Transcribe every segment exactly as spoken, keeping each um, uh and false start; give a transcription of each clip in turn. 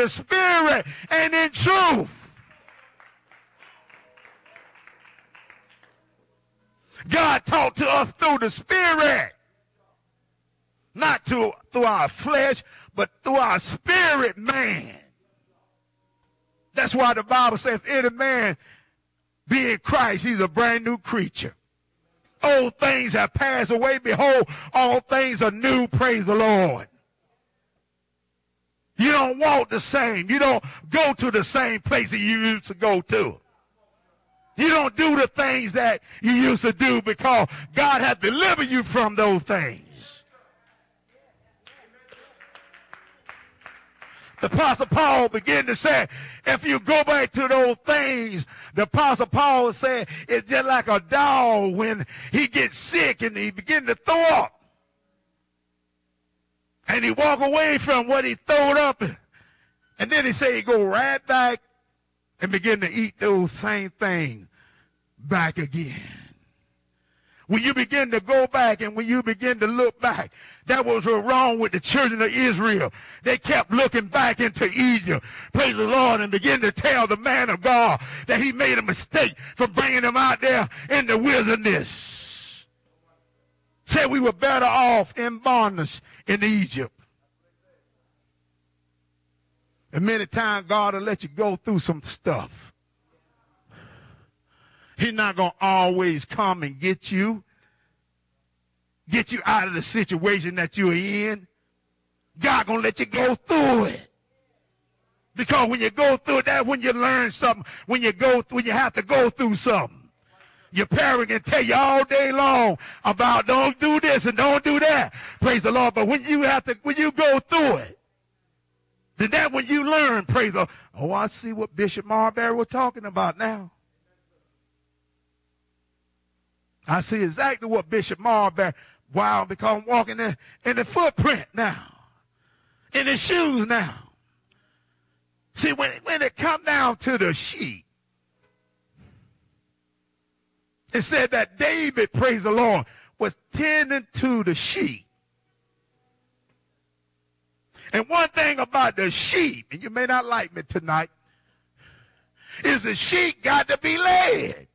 the Spirit and in truth. God talked to us through the Spirit. Not to, through our flesh, but through our spirit man. That's why the Bible says, if any man be in Christ, he's a brand new creature. Old things have passed away. Behold, all things are new. Praise the Lord. You don't walk the same. You don't go to the same place that you used to go to. You don't do the things that you used to do because God has delivered you from those things. The Apostle Paul began to say, if you go back to those things, the Apostle Paul said, it's just like a dog when he gets sick and he begins to throw up. And he walk away from what he throwed up. And then he say he go right back and begin to eat those same things back again. When you begin to go back and when you begin to look back, that was what was wrong with the children of Israel. They kept looking back into Egypt, praise the Lord, and begin to tell the man of God that he made a mistake for bringing them out there in the wilderness. Said we were better off in bondage in Egypt. And many times God will let you go through some stuff. He's not going to always come and get you, get you out of the situation that you're in. God going to let you go through it. Because when you go through that, when you learn something, when you go through, when you have to go through something, your parent can tell you all day long about don't do this and don't do that. Praise the Lord. But when you have to, when you go through it, then that when you learn, praise the Lord. Oh, I see what Bishop Marbury was talking about now. I see exactly what Bishop Marbury, wow, because I'm walking in, in the footprint now, in the shoes now. See, when, when it come down to the sheep, it said that David, praise the Lord, was tending to the sheep. And one thing about the sheep, and you may not like me tonight, is the sheep got to be led.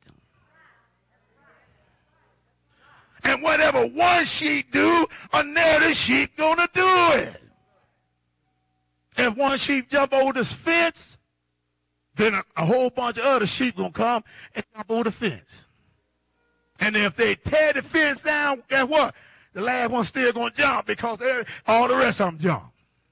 And whatever one sheep do, another sheep gonna do it. If one sheep jump over this fence, then a, a whole bunch of other sheep gonna come and jump over the fence. And if they tear the fence down, guess what? The last one still gonna jump because all the rest of them jump.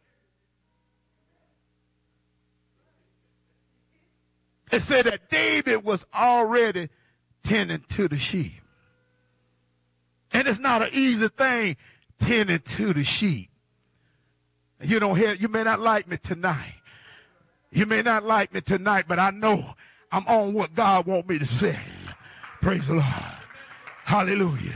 It said that David was already tending to the sheep. And it's not an easy thing tending to the sheep. You don't hear, you may not like me tonight. You may not like me tonight, but I know I'm on what God wants me to say. Praise the Lord. Hallelujah.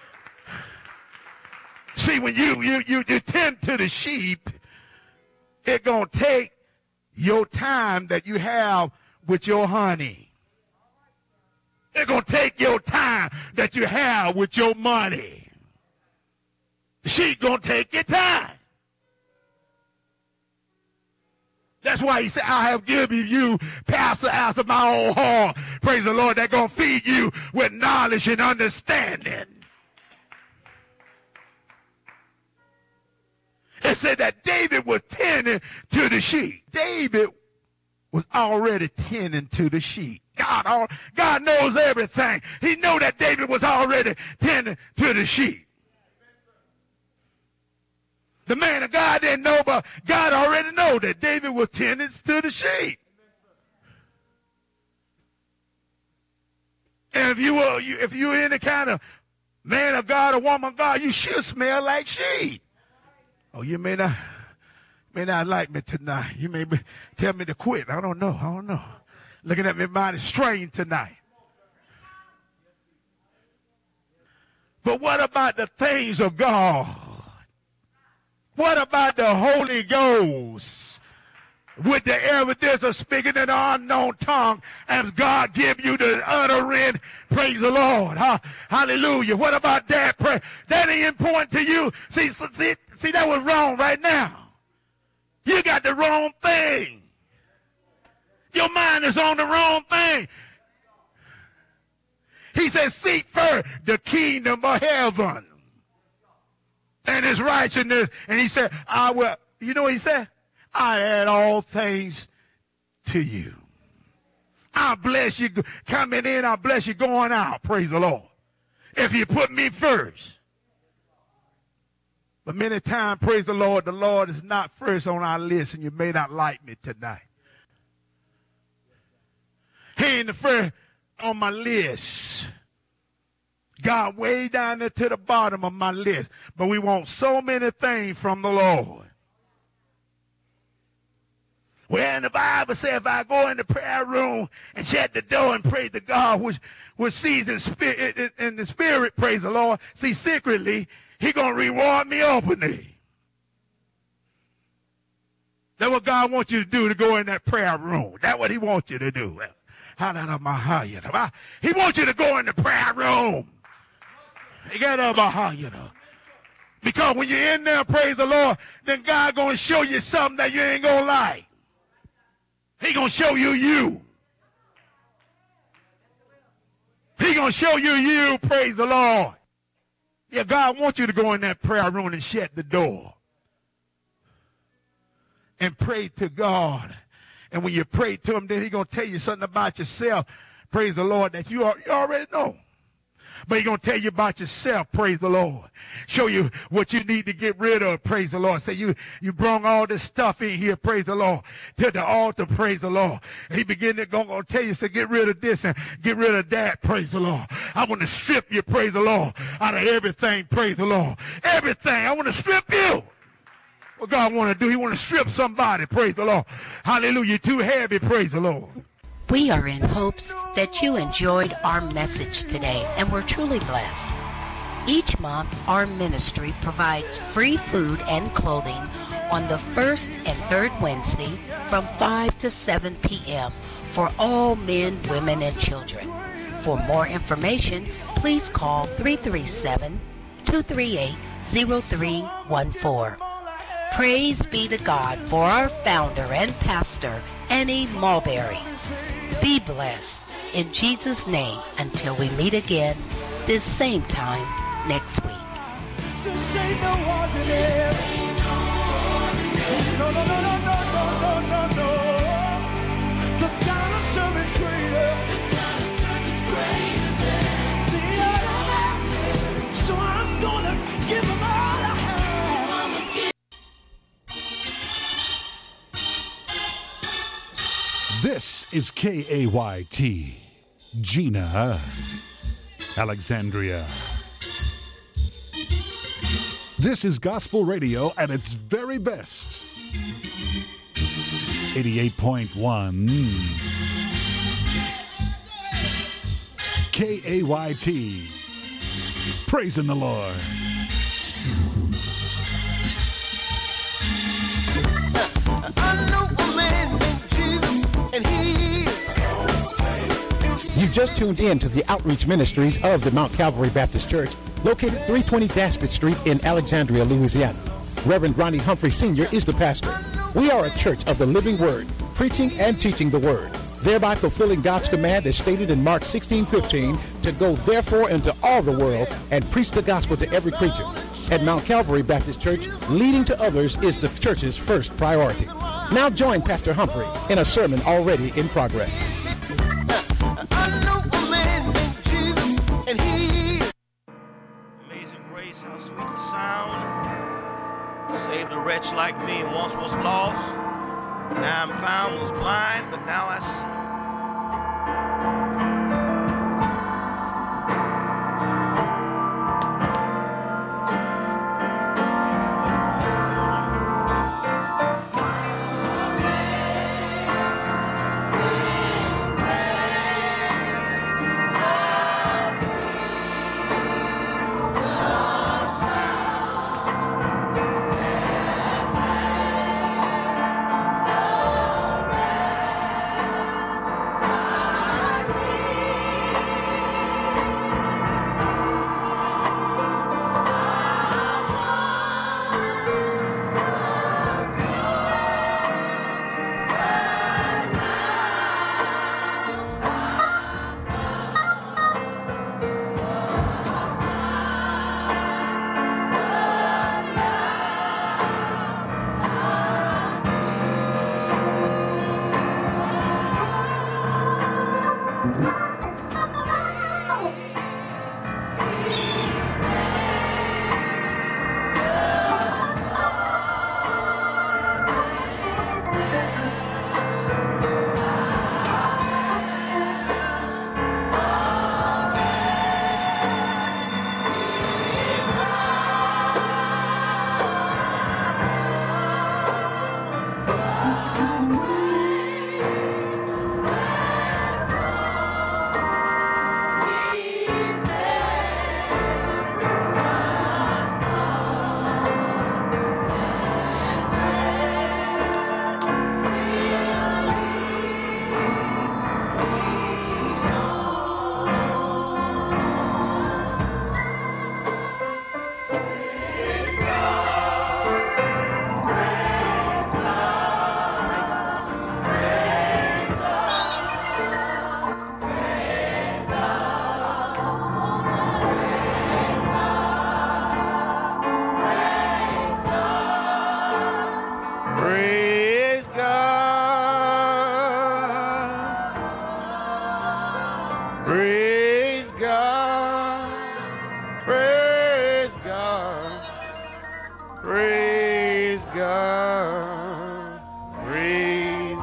See, when you, you, you, you tend to the sheep, it's going to take your time that you have with your honey. It's going to take your time that you have with your money. She's going to take your time. That's why he said, I have given you pastor after my own heart. Praise the Lord. They're going to feed you with knowledge and understanding. It said that David was tending to the sheep. David was already tending to the sheep. God, all, God knows everything. He knew that David was already tending to the sheep. The man of God didn't know, but God already knew that David was tending to the sheep. And if you were, you, if you're any kind of man of God or woman of God, you should smell like sheep. Oh, you may not, may not like me tonight. You may be, tell me to quit. I don't know. I don't know. Looking at me, mind is strained tonight. But what about the things of God? What about the Holy Ghost? With the evidence of speaking in an unknown tongue, as God give you the uttering, praise the Lord. Huh? Hallelujah. What about that? Pray? That ain't important to you. See, see, see, that was wrong right now. You got the wrong thing. Your mind is on the wrong thing. He said, seek first the kingdom of heaven and his righteousness. And he said, I will, you know what he said? I add all things to you. I'll bless you coming in. I'll bless you going out. Praise the Lord. If you put me first. But many times, praise the Lord, the Lord is not first on our list, and you may not like me tonight. He ain't the first on my list. God way down there to the bottom of my list. But we want so many things from the Lord. Well, in the Bible says if I go in the prayer room and shut the door and pray to God, which, which sees in, spirit, in the spirit, praise the Lord, see secretly, he going to reward me openly. That's what God wants you to do, to go in that prayer room. That's what he wants you to do. He wants you to go in the prayer room. Because when you're in there, praise the Lord, then God going to show you something that you ain't going to like. He going to show you you. He going to show you you, praise the Lord. Yeah, God wants you to go in that prayer room and shut the door. And pray to God. And when you pray to him, then he's going to tell you something about yourself, praise the Lord, that you, are, you already know. But he's going to tell you about yourself, praise the Lord. Show you what you need to get rid of, praise the Lord. Say, you, you brought all this stuff in here, praise the Lord, to the altar, praise the Lord. And he begin to go, going to tell you, say, get rid of this and get rid of that, praise the Lord. I want to strip you, praise the Lord, out of everything, praise the Lord. Everything, I want to strip you. What God want to do, he want to strip somebody, praise the Lord. Hallelujah, you're too heavy, praise the Lord. We are in hopes that you enjoyed our message today and were truly blessed. Each month, our ministry provides free food and clothing on the first and third Wednesday from five to seven p.m. for all men, women, and children. For more information, please call three three seven, two three eight, zero three one four. Praise be to God for our founder and pastor, Annie Mulberry. Be blessed in Jesus' name until we meet again this same time next week. This ain't no ordinary. No, no, no, no, no, no, no, no, no. The kind of service greater. The kind of service greater than the other. So I'm gonna give them all I have. This is K A Y T, Gina, Alexandria. This is gospel radio at its very best. eighty-eight point one K A Y T, praising the Lord. I know a man named Jesus, and he is. You just tuned in to the outreach ministries of the Mount Calvary Baptist Church, located three twenty Daspit Street in Alexandria, Louisiana. Reverend Ronnie Humphrey Senior is the pastor. We are a church of the living word, preaching and teaching the word, thereby fulfilling God's command as stated in Mark sixteen fifteen, to go therefore into all the world and preach the gospel to every creature. At Mount Calvary Baptist Church, leading to others is the church's first priority. Now join Pastor Humphrey in a sermon already in progress. I know a man named Jesus, and he is. Amazing grace, how sweet the sound. Saved a wretch like me, once was lost. Now I'm found, was blind, but now I see.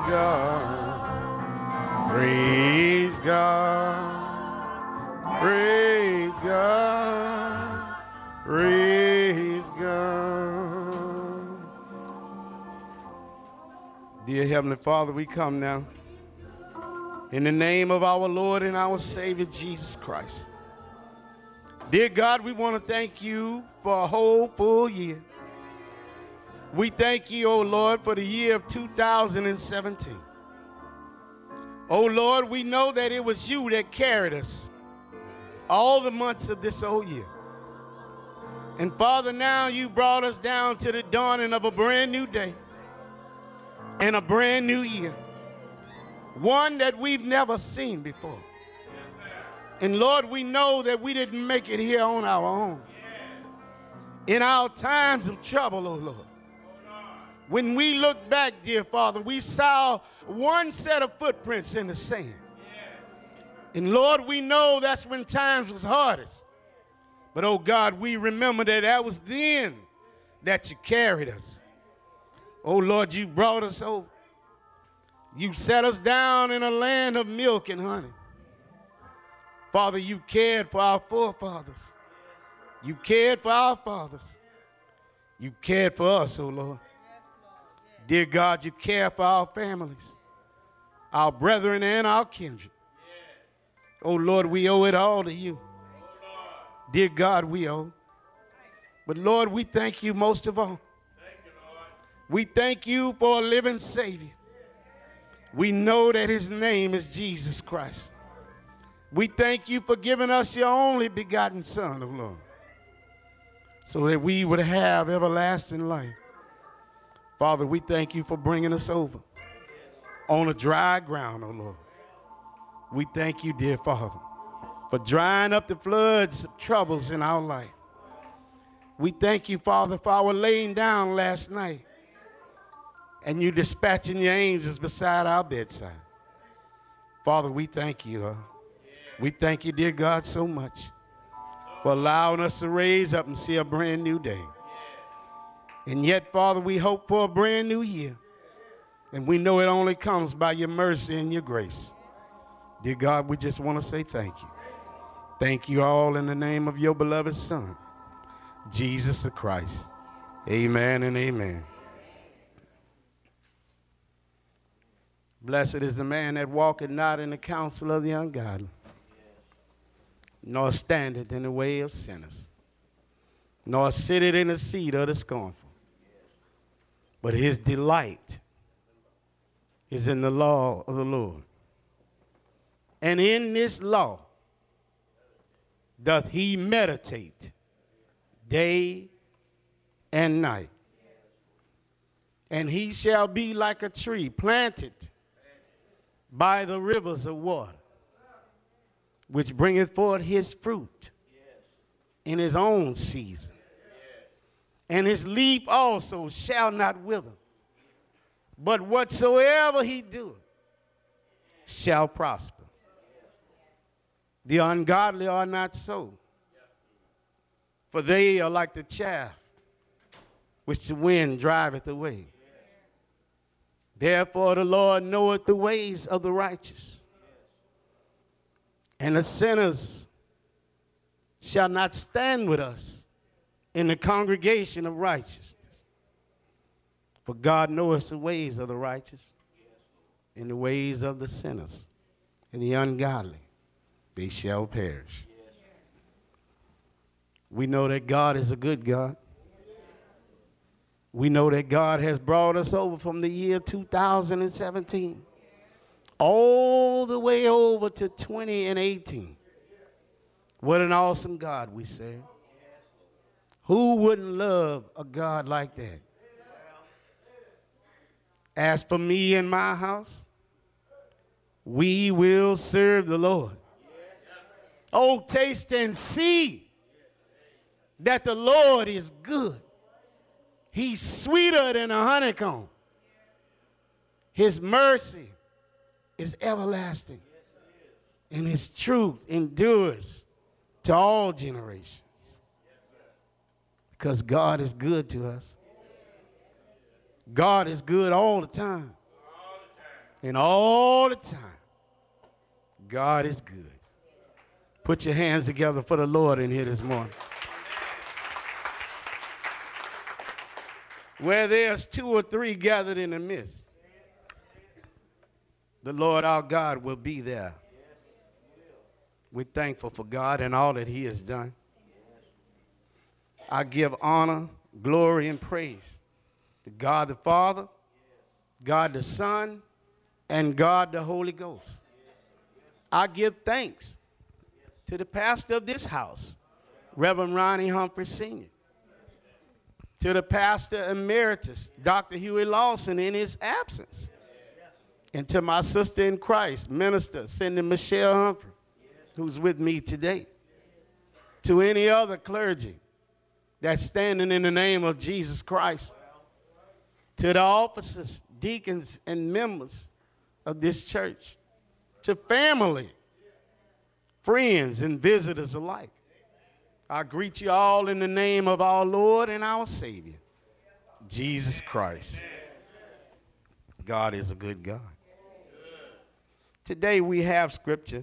God. Praise God. Praise God. Praise God. Dear Heavenly Father, we come now in the name of our Lord and our Savior, Jesus Christ. Dear God, we want to thank you for a whole full year. We thank you, oh Lord, for the year of two thousand seventeen. Oh Lord, we know that it was you that carried us all the months of this whole year. And Father, now you brought us down to the dawning of a brand new day and a brand new year, one that we've never seen before. And Lord, we know that we didn't make it here on our own. In our times of trouble, oh Lord, when we look back, dear Father, we saw one set of footprints in the sand. And Lord, we know that's when times was hardest. But oh God, we remember that that was then that you carried us. Oh Lord, you brought us over. You set us down in a land of milk and honey. Father, you cared for our forefathers. You cared for our fathers. You cared for us, oh Lord. Dear God, you care for our families, our brethren, and our kindred. Oh, Lord, we owe it all to you. Dear God, we owe. But, Lord, we thank you most of all. We thank you for a living Savior. We know that his name is Jesus Christ. We thank you for giving us your only begotten Son, oh Lord, so that we would have everlasting life. Father, we thank you for bringing us over on a dry ground, oh Lord. We thank you, dear Father, for drying up the floods of troubles in our life. We thank you, Father, for our laying down last night and you dispatching your angels beside our bedside. Father, we thank you. Uh, we thank you, dear God, so much for allowing us to raise up and see a brand new day. And yet, Father, we hope for a brand new year. And we know it only comes by your mercy and your grace. Dear God, we just want to say thank you. Thank you all in the name of your beloved Son, Jesus the Christ. Amen and amen. Blessed is the man that walketh not in the counsel of the ungodly, nor standeth in the way of sinners, nor sitteth in the seat of the scornful. But his delight is in the law of the Lord. And in this law doth he meditate day and night. And he shall be like a tree planted by the rivers of water, which bringeth forth his fruit in his own season. And his leaf also shall not wither, but whatsoever he doeth shall prosper. The ungodly are not so, for they are like the chaff which the wind driveth away. Therefore the Lord knoweth the ways of the righteous, and the sinners shall not stand with us in the congregation of righteousness. For God knoweth the ways of the righteous, and the ways of the sinners, and the ungodly, they shall perish. We know that God is a good God. We know that God has brought us over from the year two thousand seventeen all the way over to twenty eighteen. What an awesome God we serve. Who wouldn't love a God like that? As for me and my house, we will serve the Lord. Oh, taste and see that the Lord is good. He's sweeter than a honeycomb. His mercy is everlasting, and his truth endures to all generations. Because God is good to us. God is good all the time. And all the time, God is good. Put your hands together for the Lord in here this morning. Where there's two or three gathered in the midst, the Lord our God will be there. We're thankful for God and all that he has done. I give honor, glory, and praise to God the Father, God the Son, and God the Holy Ghost. I give thanks to the pastor of this house, Reverend Ronnie Humphrey Senior To the pastor emeritus, Doctor Huey Lawson, in his absence. And to my sister in Christ, Minister Cindy Michelle Humphrey, who's with me today. To any other clergy that's standing in the name of Jesus Christ. To the officers, deacons, and members of this church. To family, friends, and visitors alike. I greet you all in the name of our Lord and our Savior, Jesus Christ. God is a good God. Today we have scripture.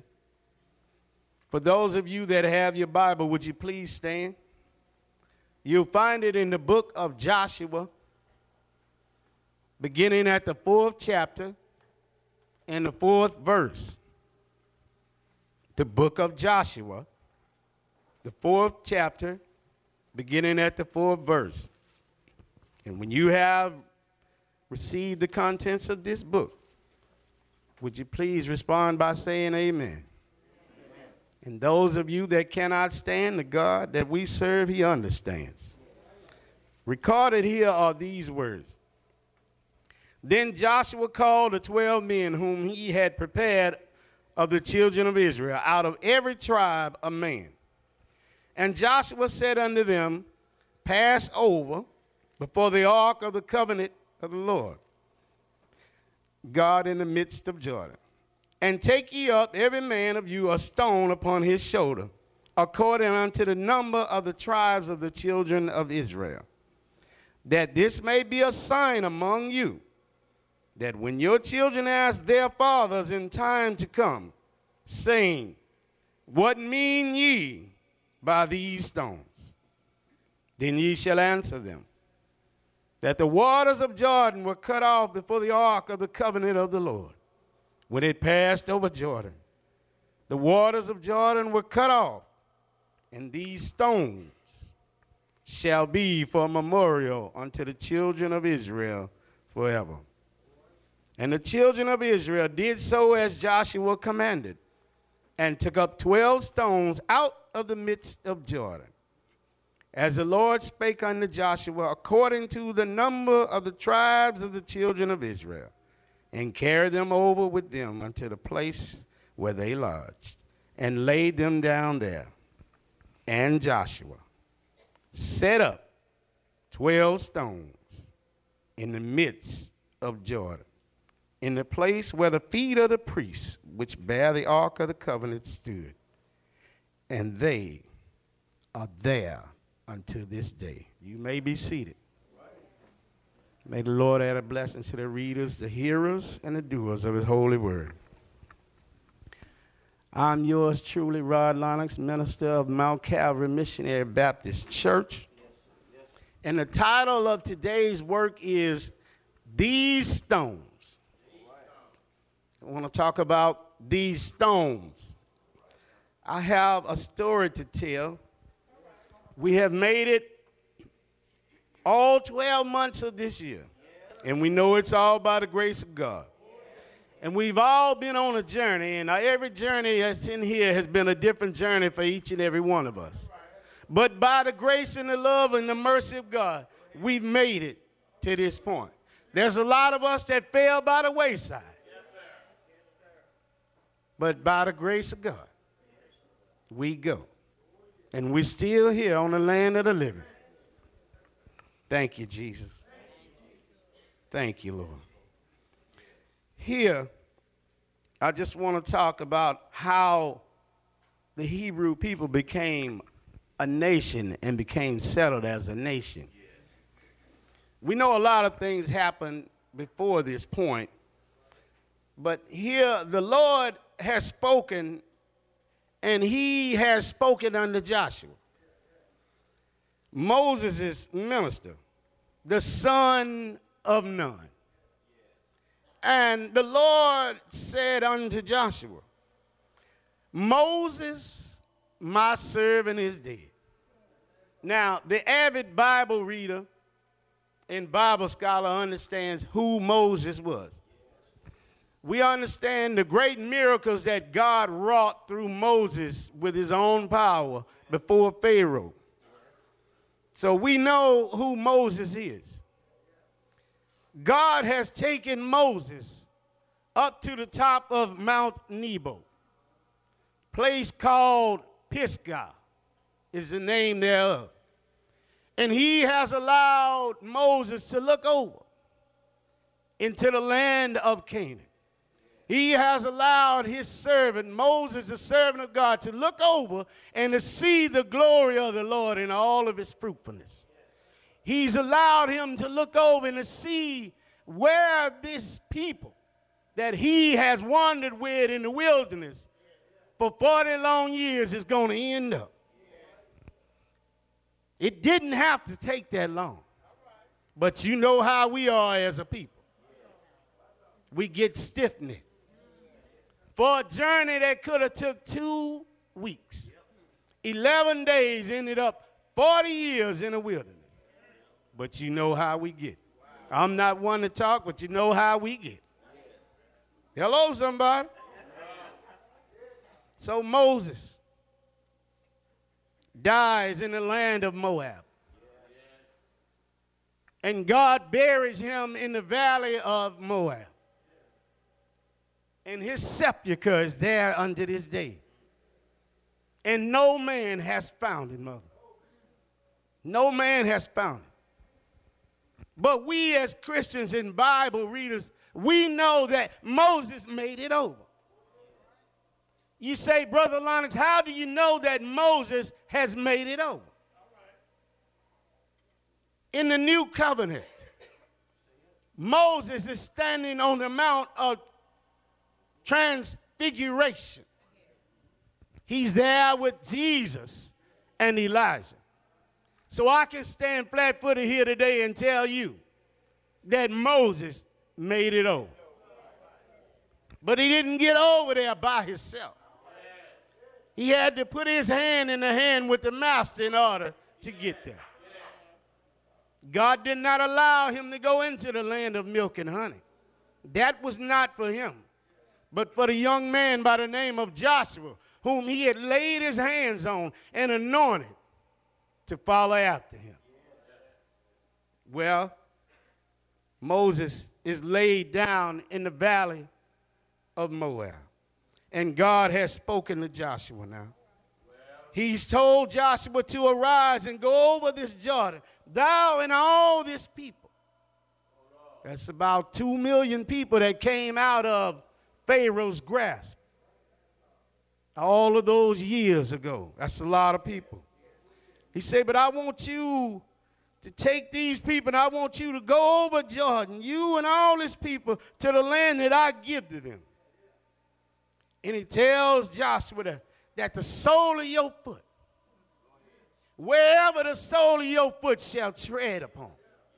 For those of you that have your Bible, would you please stand? You'll find it in the book of Joshua, beginning at the fourth chapter and the fourth verse. The book of Joshua, the fourth chapter, beginning at the fourth verse. And when you have received the contents of this book, would you please respond by saying amen? Amen. And those of you that cannot stand, the God that we serve, he understands. Recorded here are these words. Then Joshua called the twelve men whom he had prepared of the children of Israel, out of every tribe a man. And Joshua said unto them, pass over before the ark of the covenant of the Lord, God in the midst of Jordan. And take ye up every man of you a stone upon his shoulder, according unto the number of the tribes of the children of Israel, that this may be a sign among you, that when your children ask their fathers in time to come, saying, what mean ye by these stones? Then ye shall answer them, that the waters of Jordan were cut off before the ark of the covenant of the Lord, when it passed over Jordan. The waters of Jordan were cut off, and these stones shall be for a memorial unto the children of Israel forever. And the children of Israel did so as Joshua commanded, and took up twelve stones out of the midst of Jordan, as the Lord spake unto Joshua, according to the number of the tribes of the children of Israel, and carried them over with them unto the place where they lodged, and laid them down there. And Joshua set up twelve stones in the midst of Jordan, in the place where the feet of the priests which bear the ark of the covenant stood. And they are there until this day. You may be seated. May the Lord add a blessing to the readers, the hearers, and the doers of his holy word. I'm yours truly, Rod Lennox, minister of Mount Calvary Missionary Baptist Church. And the title of today's work is These Stones. I want to talk about these stones. I have a story to tell. We have made it all twelve months of this year, and we know it's all by the grace of God. And we've all been on a journey, and every journey that's in here has been a different journey for each and every one of us. But by the grace and the love and the mercy of God, we've made it to this point. There's a lot of us that fell by the wayside. But by the grace of God, we go. And we're still here on the land of the living. Thank you, Jesus. Thank you, Lord. Here, I just want to talk about how the Hebrew people became a nation and became settled as a nation. We know a lot of things happened before this point, But here the Lord has spoken, and he has spoken unto Joshua, Moses' minister, the son of Nun. And the Lord said unto Joshua, Moses, my servant, is dead. Now, the avid Bible reader and Bible scholar understands who Moses was. We understand the great miracles that God wrought through Moses with his own power before Pharaoh. So we know who Moses is. God has taken Moses up to the top of Mount Nebo, place called Pisgah is the name thereof. And he has allowed Moses to look over into the land of Canaan. He has allowed his servant, Moses, the servant of God, to look over and to see the glory of the Lord in all of his fruitfulness. He's allowed him to look over and to see where this people that he has wandered with in the wilderness for forty long years is going to end up. It didn't have to take that long. But you know how we are as a people. We get stiff-necked. For a journey that could have took two weeks, eleven days ended up forty years in the wilderness. But you know how we get. I'm not one to talk, but you know how we get. Hello, somebody. So Moses dies in the land of Moab. And God buries him in the valley of Moab. And his sepulcher is there unto this day. And no man has found it, mother. No man has found it. But we as Christians and Bible readers, we know that Moses made it over. You say, Brother Lennox, how do you know that Moses has made it over? In the new covenant, Moses is standing on the Mount of Transfiguration. He's there with Jesus and Elijah. So I can stand flat-footed here today and tell you that Moses made it over. But he didn't get over there by himself. He had to put his hand in the hand with the master in order to get there. God did not allow him to go into the land of milk and honey. That was not for him, but for the young man by the name of Joshua, whom he had laid his hands on and anointed to follow after him. Well, Moses is laid down in the valley of Moab. And God has spoken to Joshua now. He's told Joshua to arise and go over this Jordan, thou and all this people. That's about two million people that came out of Pharaoh's grasp all of those years ago. That's a lot of people. He said, but I want you to take these people and I want you to go over Jordan, you and all these people, to the land that I give to them. And he tells Joshua that, that the sole of your foot, wherever the sole of your foot shall tread upon,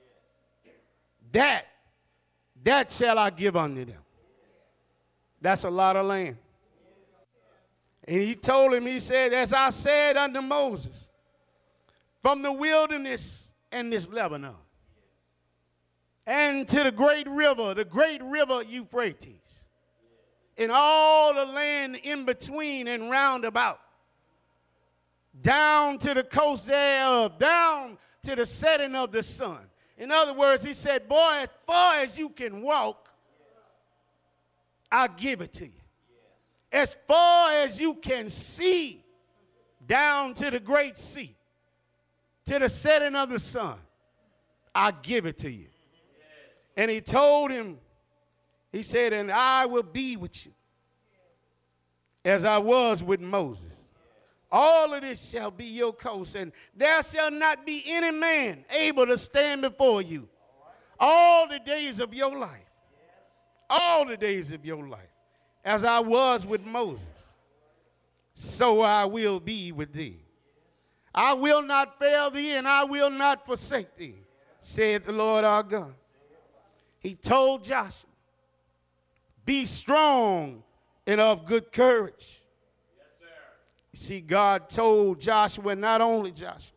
that, that shall I give unto them. That's a lot of land. And he told him, he said, as I said unto Moses, from the wilderness and this Lebanon, and to the great river, the great river Euphrates, and all the land in between and round about, down to the coast thereof, down to the setting of the sun. In other words, he said, boy, as far as you can walk, I'll give it to you. As far as you can see, down to the great sea, to the setting of the sun, I'll give it to you. And he told him, he said, and I will be with you as I was with Moses. All of this shall be your coast, and there shall not be any man able to stand before you all the days of your life. all the days of your life. As I was with Moses, so I will be with thee. I will not fail thee, and I will not forsake thee, said the Lord our God. He told Joshua, be strong and of good courage. Yes, sir. You see, God told Joshua, not only Joshua,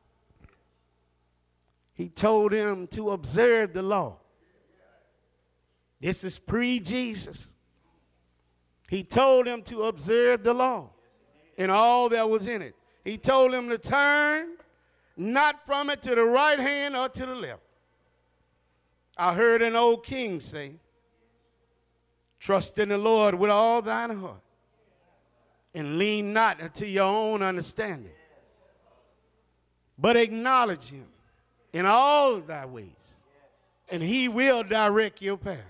he told him to observe the law. This is pre-Jesus. He told him to observe the law and all that was in it. He told him to turn not from it to the right hand or to the left. I heard an old king say, trust in the Lord with all thine heart and lean not unto your own understanding, but acknowledge him in all thy ways, and he will direct your path.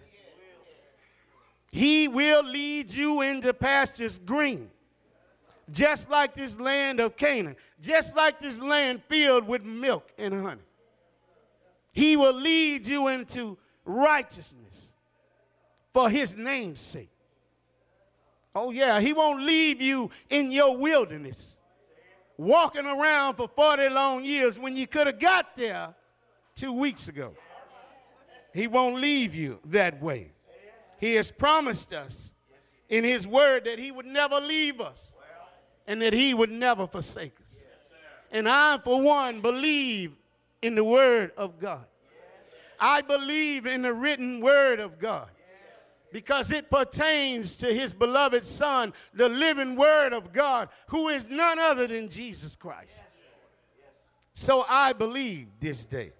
He will lead you into pastures green, just like this land of Canaan, just like this land filled with milk and honey. He will lead you into righteousness for his name's sake. Oh yeah, he won't leave you in your wilderness, walking around for forty long years when you could have got there two weeks ago. He won't leave you that way. He has promised us in his word that he would never leave us and that he would never forsake us. And I, for one, believe in the word of God. I believe in the written word of God because it pertains to his beloved Son, the living word of God, who is none other than Jesus Christ. So I believe this day.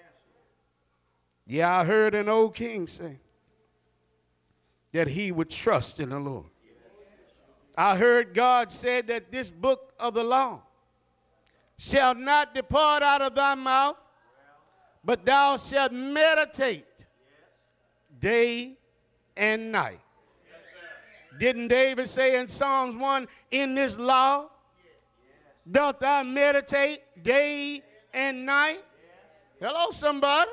Yeah, I heard an old king say that he would trust in the Lord. I heard God said that this book of the law shall not depart out of thy mouth, but thou shalt meditate day and night. Didn't David say in Psalms one, in this law doth thou meditate day and night? Hello, somebody.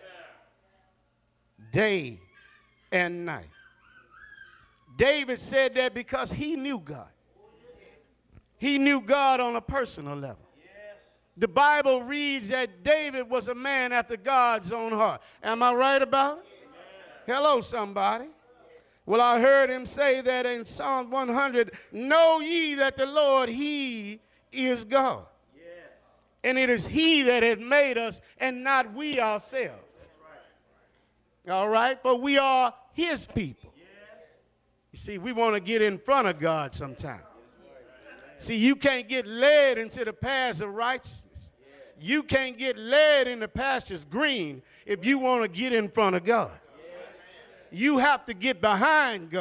Day and night. David said that because he knew God. He knew God on a personal level. The Bible reads that David was a man after God's own heart. Am I right about it? Hello, somebody. Well, I heard him say that in Psalm one hundred, know ye that the Lord, he is God. And it is he that has made us and not we ourselves. All right? But we are his people. You see, we want to get in front of God sometimes. See, you can't get led into the paths of righteousness. You can't get led in the pastures green if you want to get in front of God. You have to get behind God.